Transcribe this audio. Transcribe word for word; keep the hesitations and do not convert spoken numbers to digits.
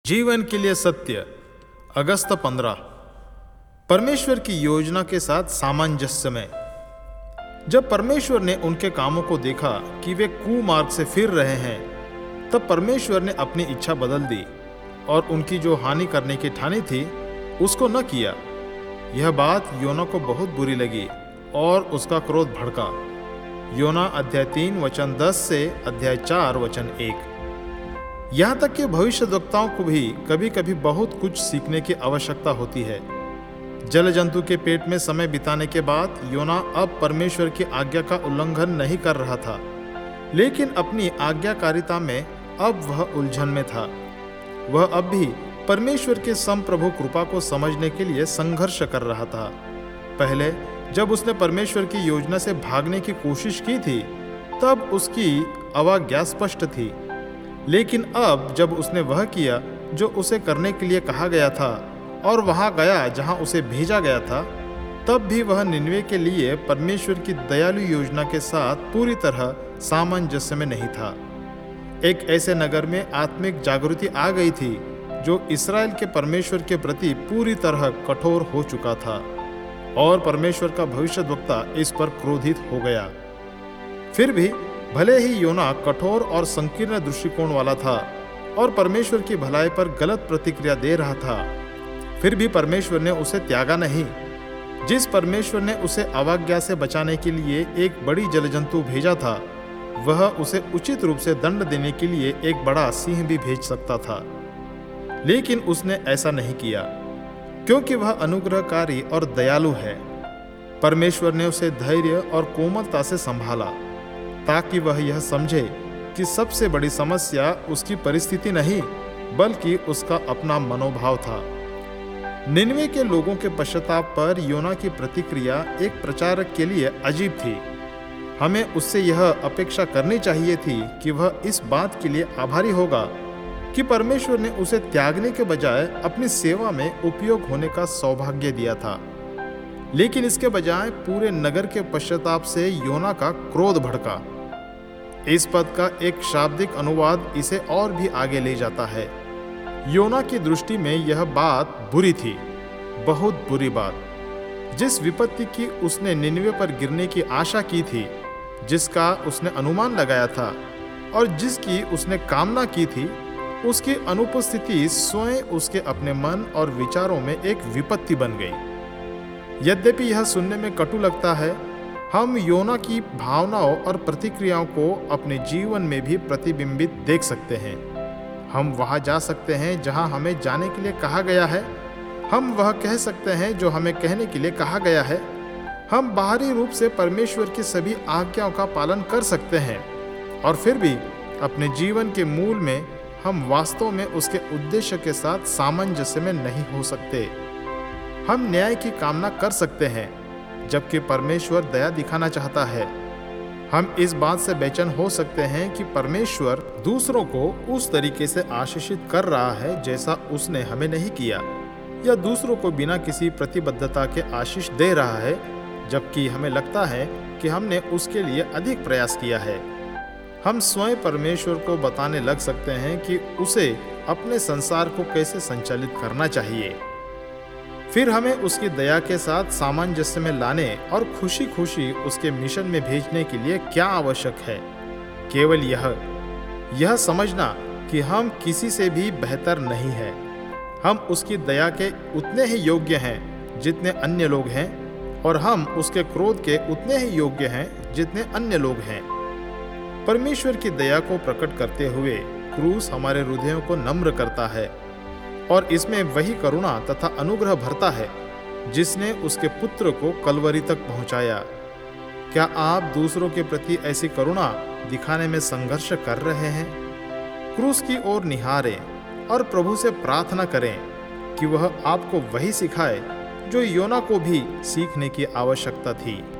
जीवन के लिए सत्य, अगस्त पंद्रह। परमेश्वर की योजना के साथ सामंजस्य में। जब परमेश्वर ने उनके कामों को देखा कि वे कुमार्ग से फिर रहे हैं, तब परमेश्वर ने अपनी इच्छा बदल दी और उनकी जो हानि करने की ठानी थी उसको न किया। यह बात योना को बहुत बुरी लगी और उसका क्रोध भड़का। योना अध्याय तीन वचन दस से अध्याय चार वचन एक। यहाँ तक कि भविष्यद्वक्ताओं को भी कभी कभी बहुत कुछ सीखने की आवश्यकता होती है। जल जंतु के पेट में समय बिताने के बाद योना अब परमेश्वर की आज्ञा का उल्लंघन नहीं कर रहा था, लेकिन अपनी आज्ञाकारिता में अब वह उलझन में था। वह अब भी परमेश्वर के संप्रभु कृपा को समझने के लिए संघर्ष कर रहा था। पहले जब उसने परमेश्वर की योजना से भागने की कोशिश की थी, तब उसकी अवज्ञा स्पष्ट थी, लेकिन अब जब उसने वह किया जो उसे करने के लिए कहा गया था और वहां गया जहां उसे भेजा गया था, तब भी वह निनवे के लिए परमेश्वर की दयालु योजना के साथ पूरी तरह सामंजस्य में नहीं था। एक ऐसे नगर में आत्मिक जागृति आ गई थी जो इस्राएल के परमेश्वर के प्रति पूरी तरह कठोर हो चुका था और परमेश्वर का भविष्यद्वक्ता इस पर क्रोधित हो गया। फिर भी भले ही योना कठोर और संकीर्ण दृष्टिकोण वाला था और परमेश्वर की भलाई पर गलत प्रतिक्रिया दे रहा था, फिर भी परमेश्वर ने उसे त्यागा नहीं। जिस परमेश्वर ने उसे अवज्ञा से बचाने के लिए एक बड़ी जलजंतु भेजा था, वह उसे उचित रूप से दंड देने के लिए एक बड़ा सिंह भी भेज सकता था, लेकिन उसने ऐसा नहीं किया क्योंकि वह अनुग्रहकारी और दयालु है। परमेश्वर ने उसे धैर्य और कोमलता से संभाला ताकि वह यह समझे कि सबसे बड़ी समस्या उसकी परिस्थिति नहीं बल्कि उसका अपना मनोभाव था। निनवे के लोगों के पश्चाताप पर योना की प्रतिक्रिया एक प्रचारक के लिए अजीब थी। हमें उससे यह अपेक्षा करनी चाहिए थी कि वह इस बात के लिए आभारी होगा कि परमेश्वर ने उसे त्यागने के बजाय अपनी सेवा में उपयोग होने का सौभाग्य दिया था, लेकिन इसके बजाय पूरे नगर के पश्चाताप से योना का क्रोध भड़का। इस पद का एक शाब्दिक अनुवाद इसे और भी आगे ले जाता है। योना की दृष्टि में यह बात बुरी थी, बहुत बुरी बात। जिस विपत्ति की उसने निनवे पर गिरने की आशा की थी, जिसका उसने अनुमान लगाया था और जिसकी उसने कामना की थी, उसकी अनुपस्थिति स्वयं उसके अपने मन और विचारों में एक विपत्ति बन गई। यद्यपि यह सुनने में कटु लगता है, हम योना की भावनाओं और प्रतिक्रियाओं को अपने जीवन में भी प्रतिबिंबित देख सकते हैं। हम वहां जा सकते हैं जहां हमें जाने के लिए कहा गया है। हम वह कह सकते हैं जो हमें कहने के लिए कहा गया है। हम बाहरी रूप से परमेश्वर की सभी आज्ञाओं का पालन कर सकते हैं और फिर भी अपने जीवन के मूल में हम वास्तव में उसके उद्देश्य के साथ सामंजस्य में नहीं हो सकते। हम न्याय की कामना कर सकते हैं जबकि परमेश्वर दया दिखाना चाहता है। हम इस बात से बेचैन हो सकते हैं कि परमेश्वर दूसरों को उस तरीके से आशीषित कर रहा है जैसा उसने हमें नहीं किया, या दूसरों को बिना किसी प्रतिबद्धता के आशीष दे रहा है, जबकि हमें लगता है कि हमने उसके लिए अधिक प्रयास किया है। हम स्वयं परमेश्वर को बताने लग सकते हैं कि उसे अपने संसार को कैसे संचालित करना चाहिए। फिर हमें उसकी दया के साथ सामंजस्य में लाने और खुशी खुशी उसके मिशन में भेजने के लिए क्या आवश्यक है? केवल यह यह समझना कि हम किसी से भी बेहतर नहीं हैं। हम उसकी दया के उतने ही योग्य हैं जितने अन्य लोग हैं, और हम उसके क्रोध के उतने ही योग्य हैं जितने अन्य लोग हैं। परमेश्वर की दया को प्रकट करते हुए क्रूस हमारे हृदयों को नम्र करता है और इसमें वही करुणा तथा अनुग्रह भरता है जिसने उसके पुत्र को कलवरी तक पहुंचाया। क्या आप दूसरों के प्रति ऐसी करुणा दिखाने में संघर्ष कर रहे हैं? क्रूस की ओर निहारें और प्रभु से प्रार्थना करें कि वह आपको वही सिखाए जो योना को भी सीखने की आवश्यकता थी।